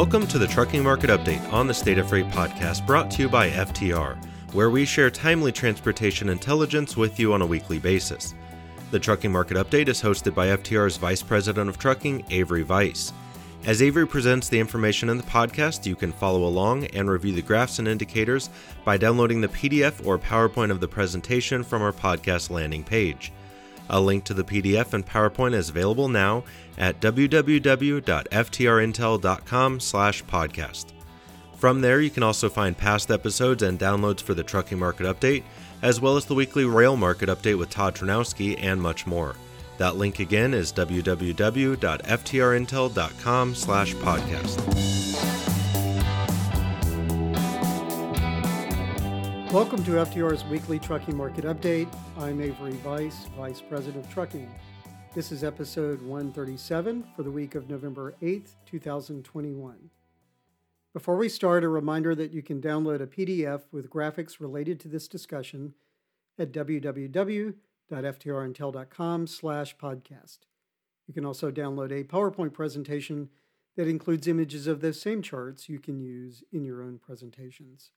Welcome to the Trucking Market Update on the State of Freight podcast, brought to you by FTR, where we share timely transportation intelligence with you on a weekly basis. The Trucking Market Update is hosted by FTR's Vice President of Trucking, Avery Weiss. As Avery presents the information in the podcast, you can follow along and review the graphs and indicators by downloading the PDF or PowerPoint of the presentation from our podcast landing page. A link to the PDF and PowerPoint is available now at www.ftrintel.com/podcast. From there, you can also find past episodes and downloads for the Trucking Market Update, as well as the weekly Rail Market Update with Todd Ternowski and much more. That link again is www.ftrintel.com/podcast. Welcome to FTR's weekly Trucking Market Update. I'm Avery Weiss, Vice President of Trucking. This is episode 137 for the week of November 8th, 2021. Before we start, a reminder that you can download a PDF with graphics related to this discussion at www.ftrintel.com/podcast. You can also download a PowerPoint presentation that includes images of those same charts you can use in your own presentations.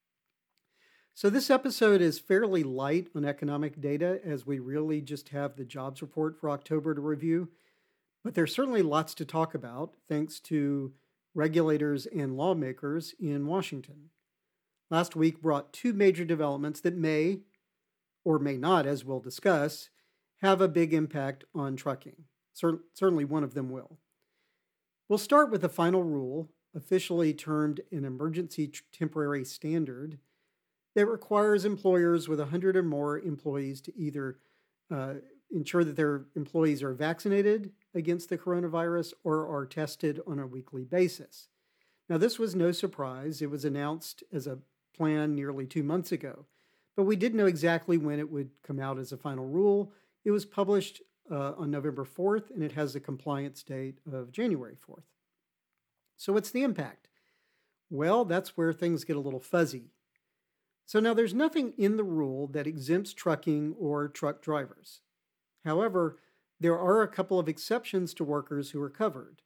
So this episode is fairly light on economic data, as we really just have the jobs report for October to review, but there's certainly lots to talk about thanks to regulators and lawmakers in Washington. Last week brought two major developments that may, or may not, as we'll discuss, have a big impact on trucking. Certainly one of them will. We'll start with the final rule, officially termed an emergency temporary standard, that requires employers with 100 or more employees to either ensure that their employees are vaccinated against the coronavirus or are tested on a weekly basis. Now, this was no surprise. It was announced as a plan nearly 2 months ago, but we didn't know exactly when it would come out as a final rule. It was published on November 4th, and it has a compliance date of January 4th. So what's the impact? Well, that's where things get a little fuzzy. So now there's nothing in the rule that exempts trucking or truck drivers. However, there are a couple of exceptions to workers who are covered.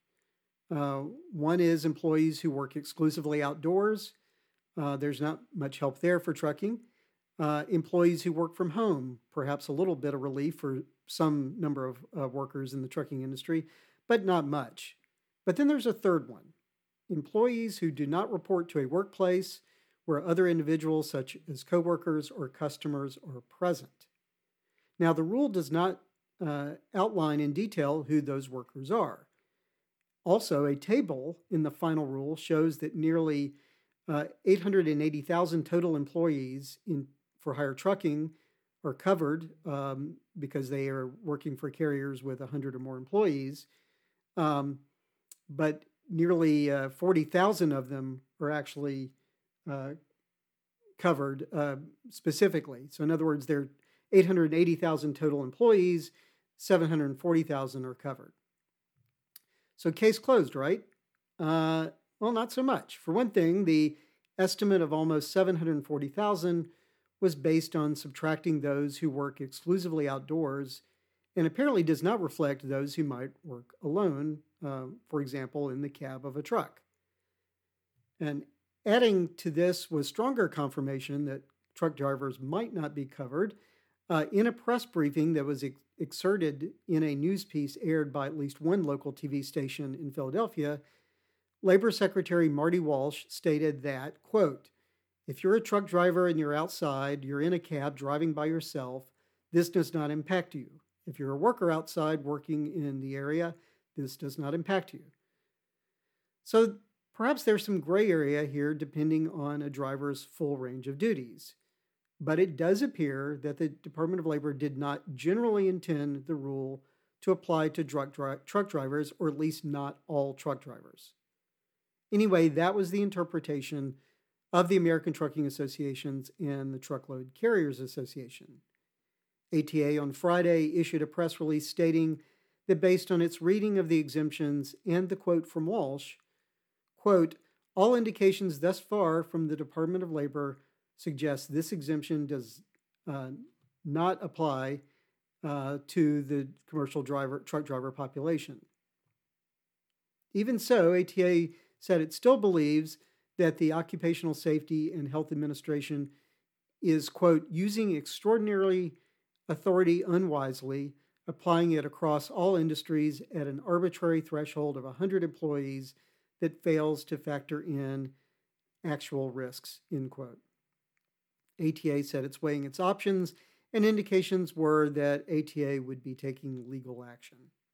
One is employees who work exclusively outdoors. There's not much help there for trucking. Employees who work from home, perhaps a little bit of relief for some number of workers in the trucking industry, but not much. But then there's a third one. Employees who do not report to a workplace where other individuals such as coworkers or customers are present. Now, the rule does not outline in detail who those workers are. Also, a table in the final rule shows that nearly 880,000 total employees for hire trucking are covered because they are working for carriers with 100 or more employees, but nearly 40,000 of them are actually covered specifically. So in other words, there are 880,000 total employees, 740,000 are covered. So case closed, right? Well, not so much. For one thing, the estimate of almost 740,000 was based on subtracting those who work exclusively outdoors and apparently does not reflect those who might work alone, for example, in the cab of a truck. And adding to this was stronger confirmation that truck drivers might not be covered. In a press briefing that was excerpted in a news piece aired by at least one local TV station in Philadelphia, Labor Secretary Marty Walsh stated that, quote, "If you're a truck driver and you're outside, you're in a cab driving by yourself, this does not impact you. If you're a worker outside working in the area, this does not impact you." So perhaps there's some gray area here depending on a driver's full range of duties. But it does appear that the Department of Labor did not generally intend the rule to apply to truck drivers, or at least not all truck drivers. Anyway, that was the interpretation of the American Trucking Associations and the Truckload Carriers Association. ATA on Friday issued a press release stating that based on its reading of the exemptions and the quote from Walsh, quote, "All indications thus far from the Department of Labor suggest this exemption does not apply to the commercial truck driver population." Even so, ATA said it still believes that the Occupational Safety and Health Administration is, quote, using extraordinary authority unwisely, applying it across all industries at an arbitrary threshold of 100 employees that fails to factor in actual risks, end quote. ATA said it's weighing its options, and indications were that ATA would be taking legal action.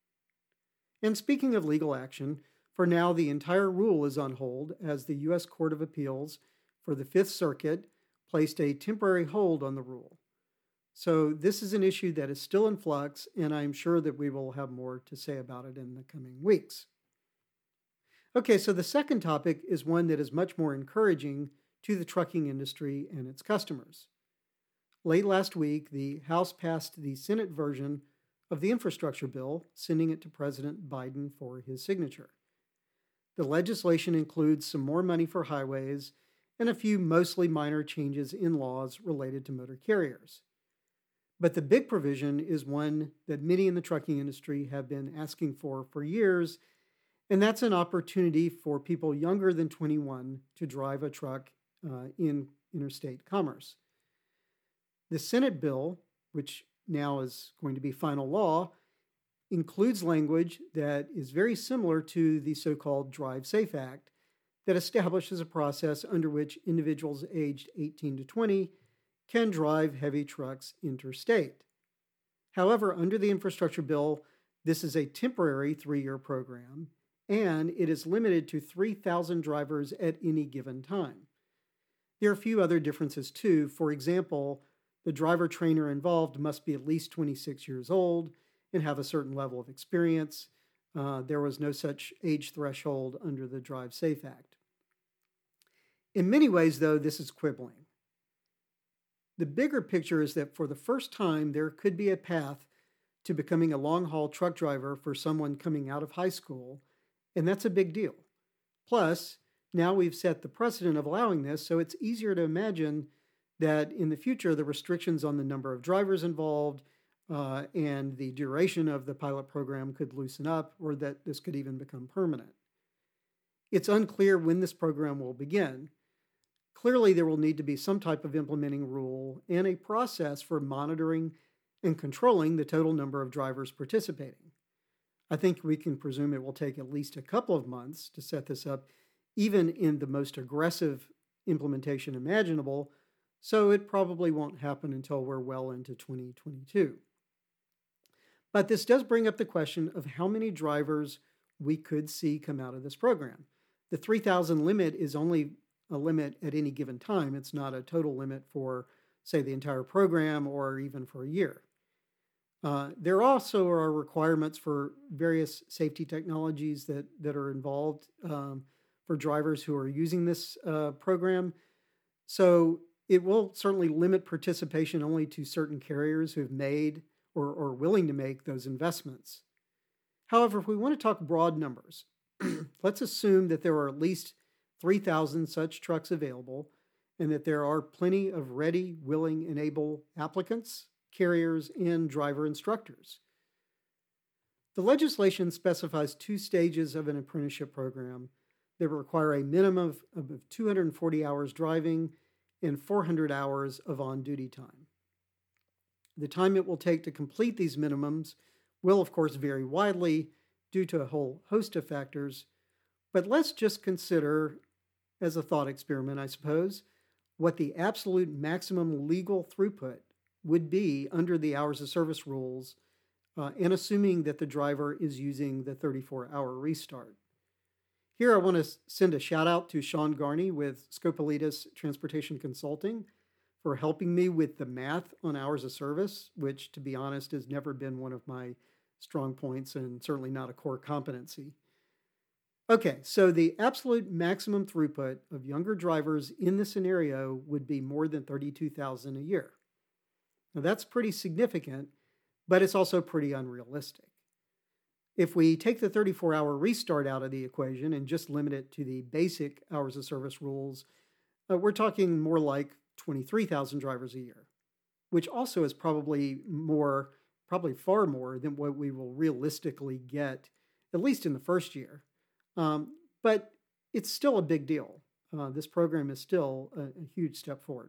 And speaking of legal action, for now the entire rule is on hold as the U.S. Court of Appeals for the Fifth Circuit placed a temporary hold on the rule. So this is an issue that is still in flux, and I'm sure that we will have more to say about it in the coming weeks. Okay, so the second topic is one that is much more encouraging to the trucking industry and its customers. Late last week, the House passed the Senate version of the infrastructure bill, sending it to President Biden for his signature. The legislation includes some more money for highways and a few mostly minor changes in laws related to motor carriers. But the big provision is one that many in the trucking industry have been asking for years, and that's an opportunity for people younger than 21 to drive a truck in interstate commerce. The Senate bill, which now is going to be final law, includes language that is very similar to the so-called Drive Safe Act that establishes a process under which individuals aged 18 to 20 can drive heavy trucks interstate. However, under the infrastructure bill, this is a temporary 3-year program, and it is limited to 3,000 drivers at any given time. There are a few other differences too. For example, the driver trainer involved must be at least 26 years old and have a certain level of experience. There was no such age threshold under the Drive Safe Act. In many ways, though, this is quibbling. The bigger picture is that for the first time, there could be a path to becoming a long-haul truck driver for someone coming out of high school, and that's a big deal. Plus, now we've set the precedent of allowing this, so it's easier to imagine that in the future, the restrictions on the number of drivers involved and the duration of the pilot program could loosen up, or that this could even become permanent. It's unclear when this program will begin. Clearly, there will need to be some type of implementing rule and a process for monitoring and controlling the total number of drivers participating. I think we can presume it will take at least a couple of months to set this up, even in the most aggressive implementation imaginable, so it probably won't happen until we're well into 2022. But this does bring up the question of how many drivers we could see come out of this program. The 3,000 limit is only a limit at any given time. It's not a total limit for, say, the entire program or even for a year. There also are requirements for various safety technologies that are involved for drivers who are using this program. So it will certainly limit participation only to certain carriers who have made or are willing to make those investments. However, if we want to talk broad numbers, let's assume that there are at least 3,000 such trucks available and that there are plenty of ready, willing, and able applicants, carriers, and driver instructors. The legislation specifies 2 stages of an apprenticeship program that require a minimum of 240 hours driving and 400 hours of on-duty time. The time it will take to complete these minimums will, of course, vary widely due to a whole host of factors, but let's just consider, as a thought experiment, I suppose, what the absolute maximum legal throughput would be under the hours of service rules, and assuming that the driver is using the 34-hour restart. Here I want to send a shout out to Sean Garney with Scopolitas Transportation Consulting for helping me with the math on hours of service, which, to be honest, has never been one of my strong points and certainly not a core competency. Okay, so the absolute maximum throughput of younger drivers in this scenario would be more than 32,000 a year. Now that's pretty significant, but it's also pretty unrealistic. If we take the 34-hour restart out of the equation and just limit it to the basic hours of service rules, we're talking more like 23,000 drivers a year, which also is probably far more than what we will realistically get, at least in the first year. But it's still a big deal. This program is still a huge step forward.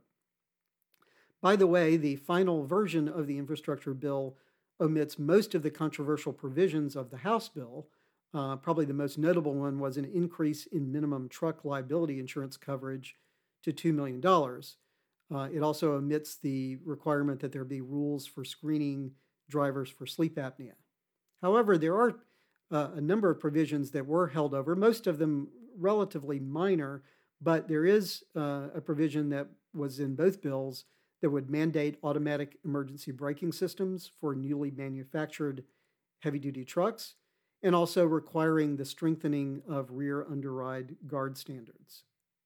By the way, the final version of the infrastructure bill omits most of the controversial provisions of the House bill. Probably the most notable one was an increase in minimum truck liability insurance coverage to $2 million. It also omits the requirement that there be rules for screening drivers for sleep apnea. However, there are a number of provisions that were held over, most of them relatively minor, but there is a provision that was in both bills that would mandate automatic emergency braking systems for newly manufactured heavy-duty trucks, and also requiring the strengthening of rear underride guard standards.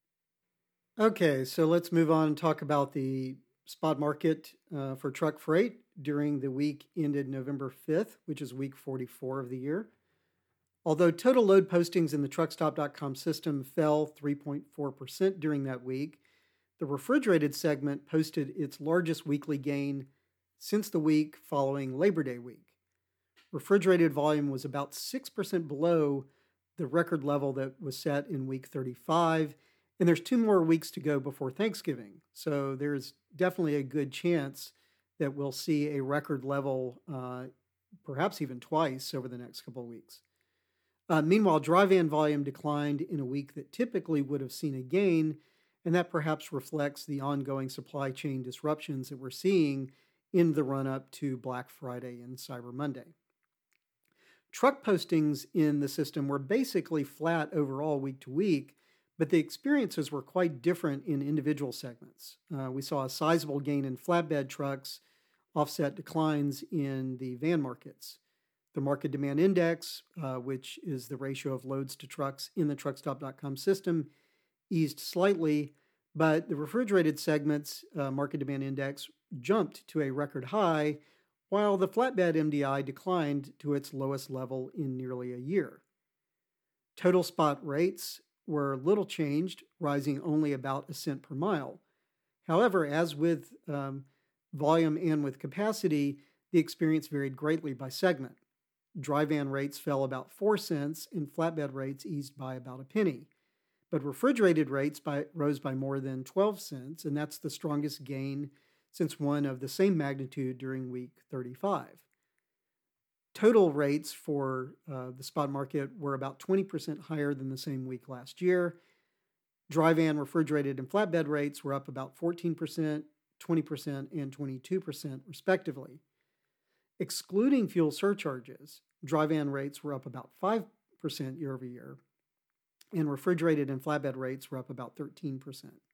Okay, so let's move on and talk about the spot market for truck freight during the week ended November 5th, which is week 44 of the year. Although total load postings in the truckstop.com system fell 3.4% during that week, the refrigerated segment posted its largest weekly gain since the week following Labor Day week. Refrigerated volume was about 6% below the record level that was set in week 35, and there's 2 more weeks to go before Thanksgiving. So there's definitely a good chance that we'll see a record level, perhaps even twice over the next couple of weeks. Meanwhile, dry van volume declined in a week that typically would have seen a gain, and that perhaps reflects the ongoing supply chain disruptions that we're seeing in the run-up to Black Friday and Cyber Monday. Truck postings in the system were basically flat overall week to week, but the experiences were quite different in individual segments. We saw a sizable gain in flatbed trucks offset declines in the van markets. The market demand index, which is the ratio of loads to trucks in the truckstop.com system, eased slightly, but the refrigerated segment's market demand index jumped to a record high, while the flatbed MDI declined to its lowest level in nearly a year. Total spot rates were little changed, rising only about a cent per mile. However, as with volume and with capacity, the experience varied greatly by segment. Dry van rates fell about 4 cents and flatbed rates eased by about a penny. But refrigerated rates rose by more than 12 cents, and that's the strongest gain since one of the same magnitude during week 35. Total rates for the spot market were about 20% higher than the same week last year. Dry van, refrigerated, and flatbed rates were up about 14%, 20%, and 22% respectively. Excluding fuel surcharges, dry van rates were up about 5% year over year, and refrigerated and flatbed rates were up about 13%.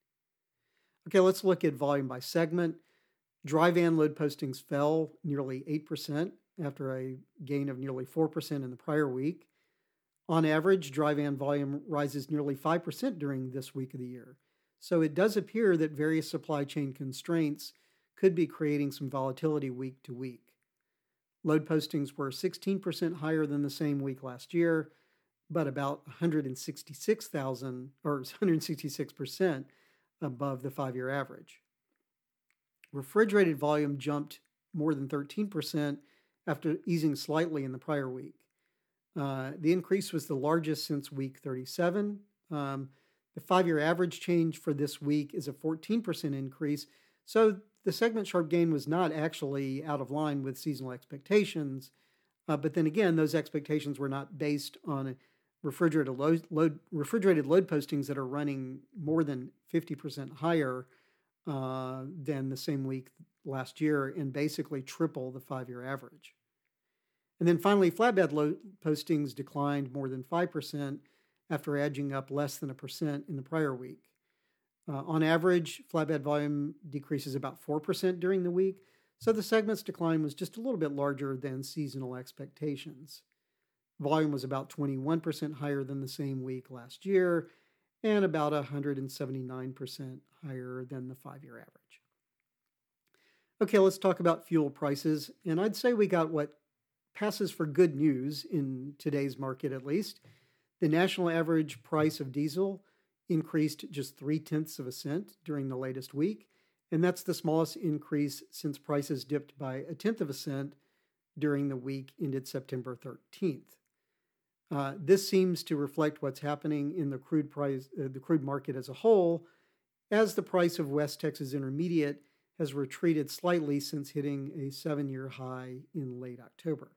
Okay, let's look at volume by segment. Dry van load postings fell nearly 8% after a gain of nearly 4% in the prior week. On average, dry van volume rises nearly 5% during this week of the year. So it does appear that various supply chain constraints could be creating some volatility week to week. Load postings were 16% higher than the same week last year, but about 166,000 or 166% above the 5-year average. Refrigerated volume jumped more than 13% after easing slightly in the prior week. The increase was the largest since week 37. The 5-year average change for this week is a 14% increase, so the segment sharp gain was not actually out of line with seasonal expectations, but then again, those expectations were not based on refrigerated load postings that are running more than 50% higher than the same week last year and basically triple the 5-year average. And then finally, flatbed load postings declined more than 5% after edging up less than 1% in the prior week. On average, flatbed volume decreases about 4% during the week, so the segment's decline was just a little bit larger than seasonal expectations. Volume was about 21% higher than the same week last year and about 179% higher than the 5-year average. Okay, let's talk about fuel prices, and I'd say we got what passes for good news in today's market at least. The national average price of diesel increased just 0.3 cents during the latest week, and that's the smallest increase since prices dipped by 0.1 cent during the week ended September 13th. This seems to reflect what's happening in the crude market as a whole, as the price of West Texas Intermediate has retreated slightly since hitting a 7-year high in late October.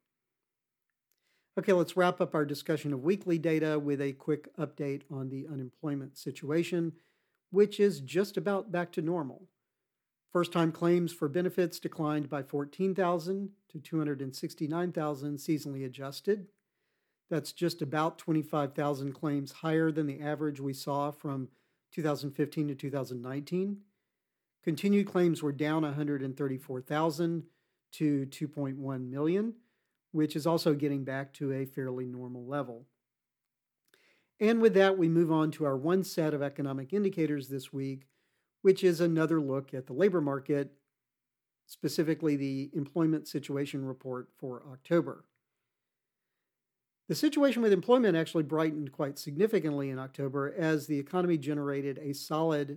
Okay, let's wrap up our discussion of weekly data with a quick update on the unemployment situation, which is just about back to normal. First-time claims for benefits declined by 14,000 to 269,000 seasonally adjusted. That's just about 25,000 claims higher than the average we saw from 2015 to 2019. Continued claims were down 134,000 to 2.1 million, which is also getting back to a fairly normal level. And with that, we move on to our one set of economic indicators this week, which is another look at the labor market, specifically the employment situation report for October. The situation with employment actually brightened quite significantly in October as the economy generated a solid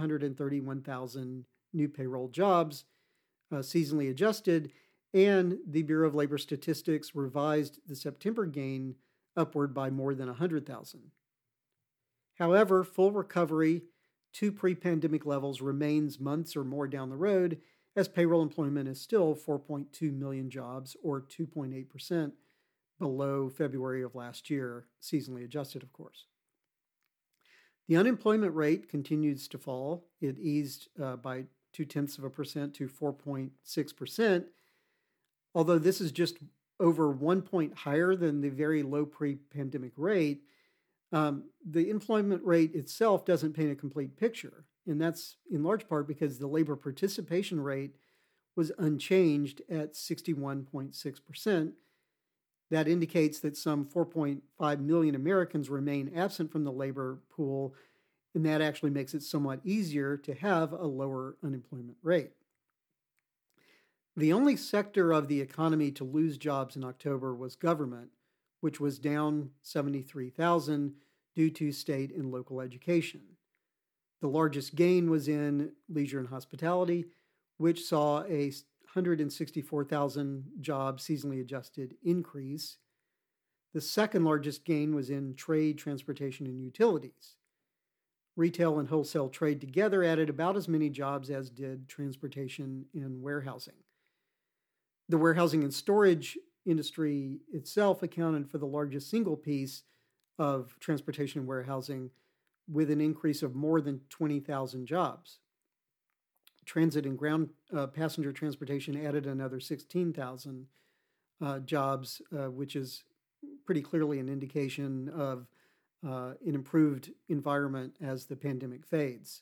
531,000 new payroll jobs, seasonally adjusted, and the Bureau of Labor Statistics revised the September gain upward by more than 100,000. However, full recovery to pre-pandemic levels remains months or more down the road, as payroll employment is still 4.2 million jobs, or 2.8%, below February of last year, seasonally adjusted, of course. The unemployment rate continues to fall. It eased by 0.2% to 4.6%, although this is just over 1 point higher than the very low pre-pandemic rate. The employment rate itself doesn't paint a complete picture, and that's in large part because the labor participation rate was unchanged at 61.6%. That indicates that some 4.5 million Americans remain absent from the labor pool, and that actually makes it somewhat easier to have a lower unemployment rate. The only sector of the economy to lose jobs in October was government, which was down 73,000 due to state and local education. The largest gain was in leisure and hospitality, which saw a 164,000 job seasonally adjusted increase. The second largest gain was in trade, transportation, and utilities. Retail and wholesale trade together added about as many jobs as did transportation and warehousing. The warehousing and storage industry itself accounted for the largest single piece of transportation and warehousing, with an increase of more than 20,000 jobs. Transit and ground passenger transportation added another 16,000 jobs, which is pretty clearly an indication of an improved environment as the pandemic fades.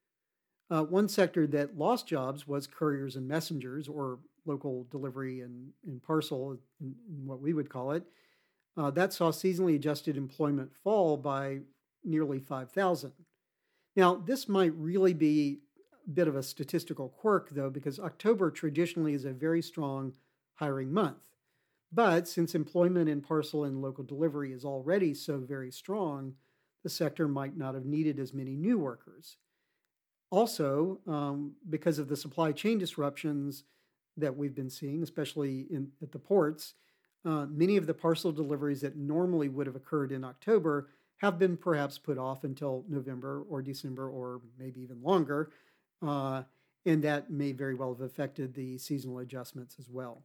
One sector that lost jobs was couriers and messengers, or local delivery and parcel, in what we would call it. That saw seasonally adjusted employment fall by nearly 5,000. Now, this might really be bit of a statistical quirk, though, because October traditionally is a very strong hiring month. But since employment in parcel and local delivery is already so very strong, the sector might not have needed as many new workers. Also, because of the supply chain disruptions that we've been seeing, especially at the ports, many of the parcel deliveries that normally would have occurred in October have been perhaps put off until November or December, or maybe even longer. And that may very well have affected the seasonal adjustments as well.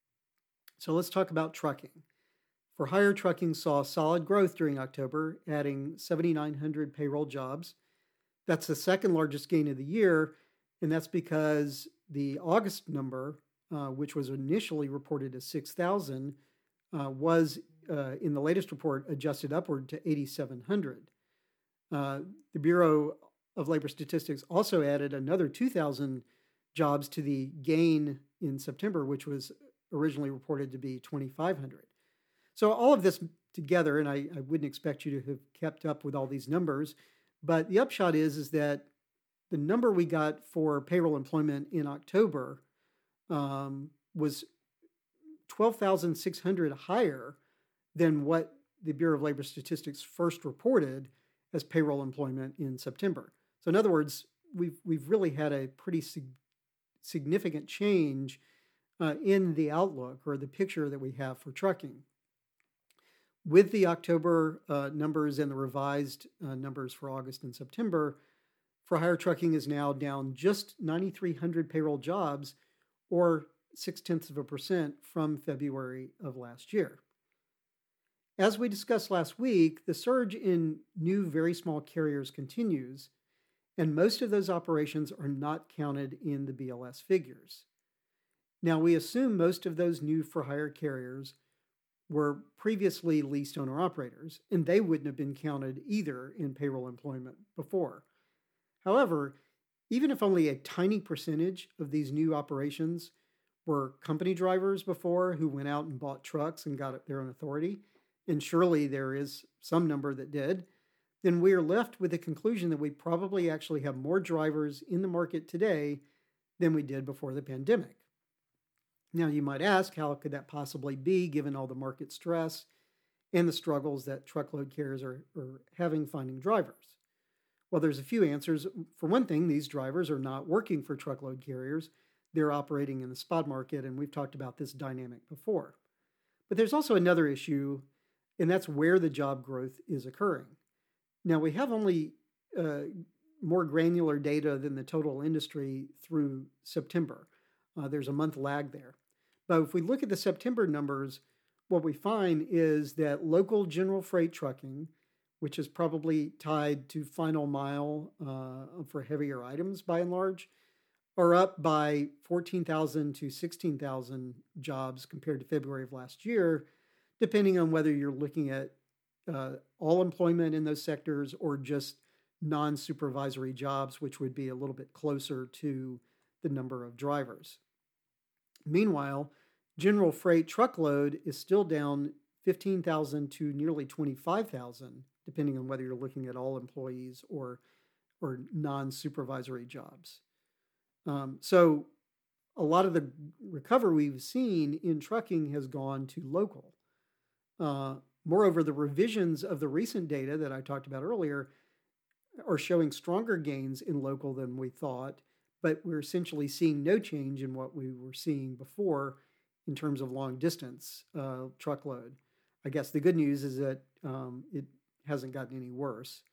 So let's talk about trucking. For hire, trucking saw solid growth during October, adding 7,900 payroll jobs. That's the second largest gain of the year, and that's because the August number, which was initially reported as 6,000, was in the latest report adjusted upward to 8,700. The Bureau of Labor Statistics also added another 2,000 jobs to the gain in September, which was originally reported to be 2,500. So all of this together, and I wouldn't expect you to have kept up with all these numbers, but the upshot is that the number we got for payroll employment in October was 12,600 higher than what the Bureau of Labor Statistics first reported as payroll employment in September. So in other words, we've really had a pretty significant change in the outlook or the picture that we have for trucking. With the October numbers and the revised numbers for August and September, for-hire trucking is now down just 9,300 payroll jobs, or 0.6% from February of last year. As we discussed last week, the surge in new very small carriers continues, and most of those operations are not counted in the BLS figures. Now, we assume most of those new for-hire carriers were previously leased owner-operators, and they wouldn't have been counted either in payroll employment before. However, even if only a tiny percentage of these new operations were company drivers before who went out and bought trucks and got their own authority, and surely there is some number that did, then we are left with the conclusion that we probably actually have more drivers in the market today than we did before the pandemic. Now, you might ask, how could that possibly be given all the market stress and the struggles that truckload carriers are having finding drivers? Well, there's a few answers. For one thing, these drivers are not working for truckload carriers. They're operating in the spot market, and we've talked about this dynamic before. But there's also another issue, and that's where the job growth is occurring. Now, we have only more granular data than the total industry through September. There's a month lag there. But if we look at the September numbers, what we find is that local general freight trucking, which is probably tied to final mile for heavier items by and large, are up by 14,000 to 16,000 jobs compared to February of last year, depending on whether you're looking at all employment in those sectors or just non-supervisory jobs, which would be a little bit closer to the number of drivers. Meanwhile, general freight truckload is still down 15,000 to nearly 25,000, depending on whether you're looking at all employees or non-supervisory jobs. So a lot of the recovery we've seen in trucking has gone to local. Moreover, the revisions of the recent data that I talked about earlier are showing stronger gains in local than we thought, but we're essentially seeing no change in what we were seeing before in terms of long distance truckload. I guess the good news is that it hasn't gotten any worse.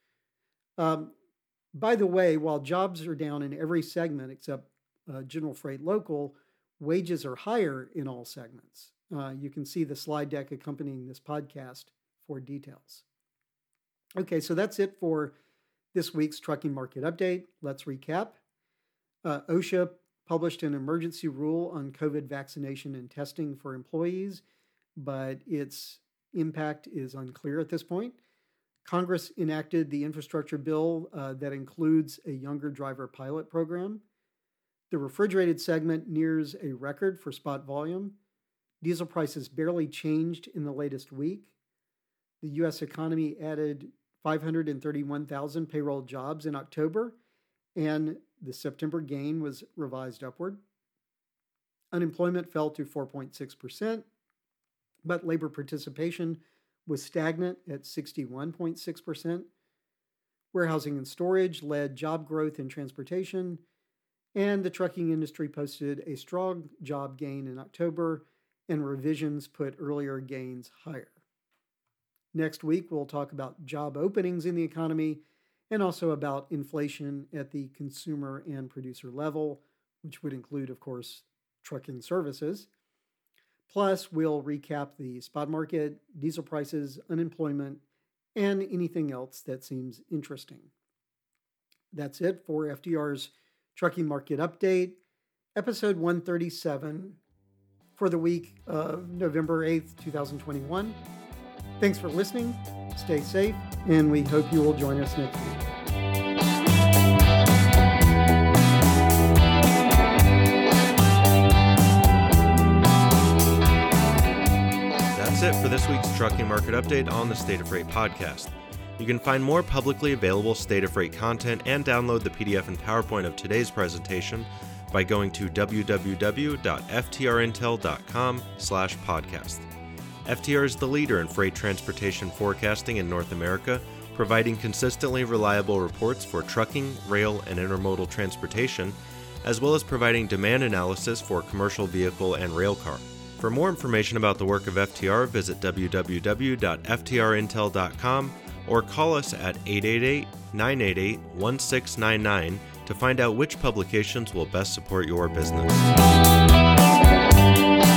By the way, while jobs are down in every segment except general freight local, wages are higher in all segments. You can see the slide deck accompanying this podcast for details. Okay, so that's it for this week's trucking market update. Let's recap. OSHA published an emergency rule on COVID vaccination and testing for employees, but its impact is unclear at this point. Congress enacted the infrastructure bill that includes a younger driver pilot program. The refrigerated segment nears a record for spot volume. Diesel prices barely changed in the latest week. The U.S. economy added 531,000 payroll jobs in October, and the September gain was revised upward. Unemployment fell to 4.6%, but labor participation was stagnant at 61.6%. Warehousing and storage led job growth in transportation, and the trucking industry posted a strong job gain in October, and revisions put earlier gains higher. Next week, we'll talk about job openings in the economy and also about inflation at the consumer and producer level, which would include, of course, trucking services. Plus, we'll recap the spot market, diesel prices, unemployment, and anything else that seems interesting. That's it for FTR's Trucking Market Update, episode 137 for the week of November 8th, 2021. Thanks for listening, stay safe, and we hope you will join us next week. That's it for this week's Trucking Market Update on the State of Freight podcast. You can find more publicly available State of Freight content and download the PDF and PowerPoint of today's presentation by going to www.ftrintel.com/podcast. FTR is the leader in freight transportation forecasting in North America, providing consistently reliable reports for trucking, rail, and intermodal transportation, as well as providing demand analysis for commercial vehicle and rail car. For more information about the work of FTR, visit www.ftrintel.com or call us at 888-988-1699 to find out which publications will best support your business.